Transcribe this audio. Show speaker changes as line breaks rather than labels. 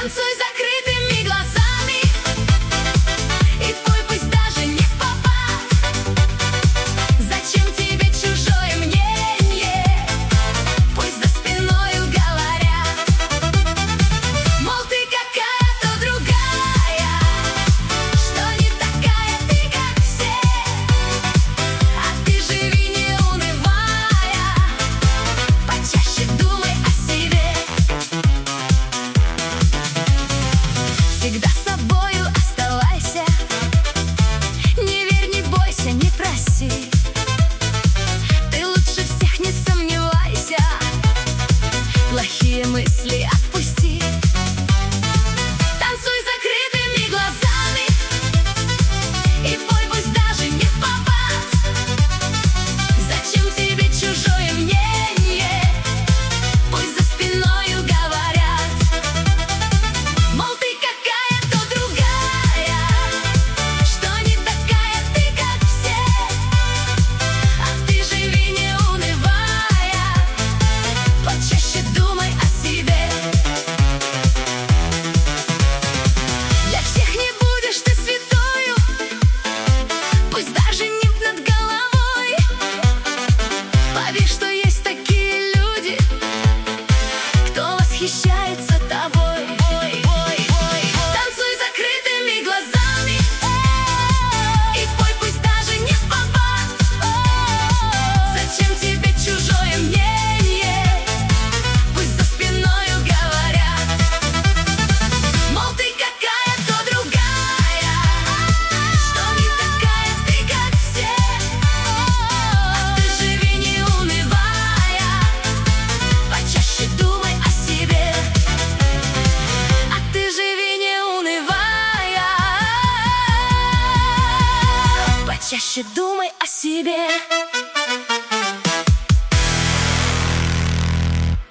Танцуй закрытыми глазами и пой, пусть даже не впопад. Зачем тебе чужое мнение? Пусть за спиною говорят, мол, ты какая-то другая, что не такая ты, как все. А ты живи, не унывая, почаще думай о себе. Всегда собою оставайся, не верь, не бойся, не проси. Ты лучше всех, не сомневайся, плохие мысли отпусти. Танцуй закрытыми глазами и пой, пусть даже не впопад. Зачем тебе чужое мнение? Пусть за спиною говорят, мол, ты какая-то другая, что не такая ты, как все. А ты живи, не унывая, почаще думай о себе. Для всех не будешь ты святою, пусть даже не над головой. Поверь, что есть такие люди, кто восхищается тобой. Танцуй закрытыми глазами и пой, пусть даже не впопад. Зачем тебе чужое мнение? Пусть за спиною говорят, мол, ты какая-то другая, что не такая ты, как все. А ты живи, не унывая, почаще думай о себе. А ты живи, не унывая, почаще думай о себе.